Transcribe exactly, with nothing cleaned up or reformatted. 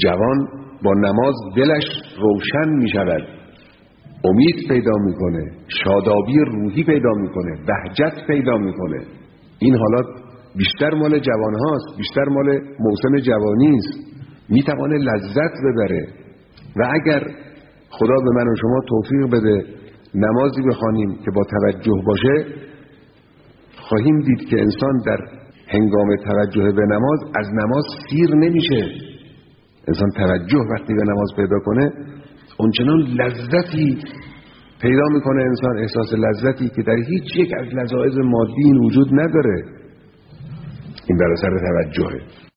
جوان با نماز دلش روشن می شود، امید پیدا میکنه، شادابی روحی پیدا میکنه، بهجت پیدا میکنه. این حالات بیشتر مال جوان هاست، بیشتر مال موسم جوانی است. میتوانه لذت ببره. و اگر خدا به من و شما توفیق بده نمازی بخوانیم که با توجه باشه، خواهیم دید که انسان در هنگام توجه به نماز از نماز سیر نمیشه. انسان توجه وقتی به نماز پیدا کنه اونچنان لذتی پیدا میکنه، انسان احساس لذتی که در هیچ یک از لذایذ مادی این وجود نداره. این بر اثر توجهه.